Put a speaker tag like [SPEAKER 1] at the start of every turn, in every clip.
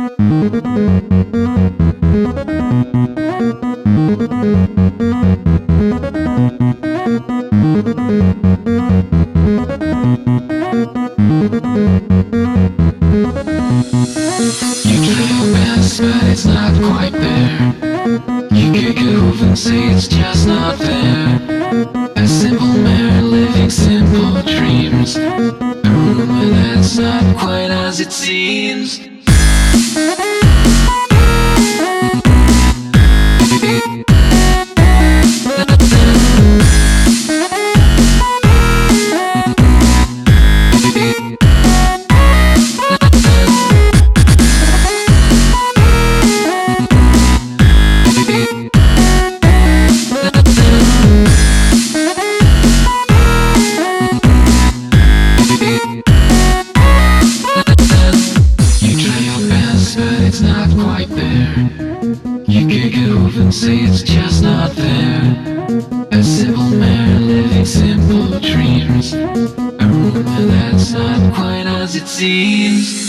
[SPEAKER 1] You try your best, but it's not quite there. You kick a hoof and say it's just not fair. A simple man living simple dreams. A rumor that's not quite as it seems. It's not quite there. You kick a hoof and say it's just not fair. A simple man living simple dreams. A rumor that's not quite as it seems.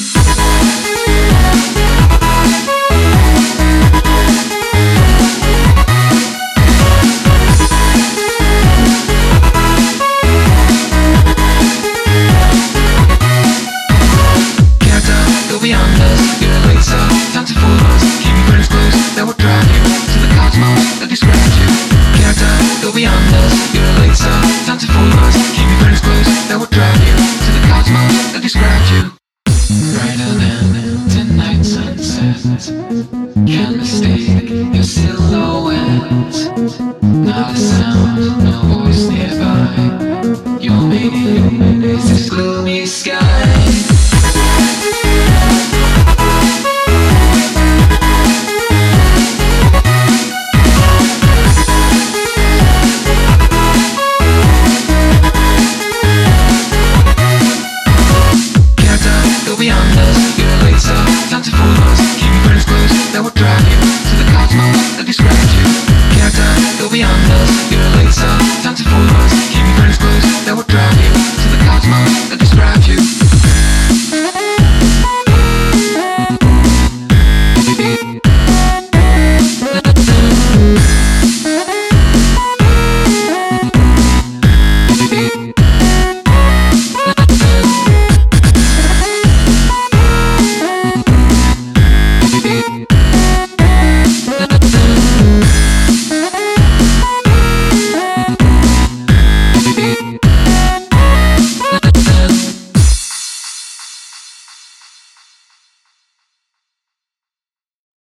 [SPEAKER 1] Beyond us, you're a laser, time to fool us. Keep your friends close, that will drive you to the cosmos that describes you. Character, go beyond us, you're a laser, time to fool us. Keep your friends close, that will drive you to the cosmos that describes you. Brighter than tonight's sunset, can't mistake your silhouette. Not a sound, no voice.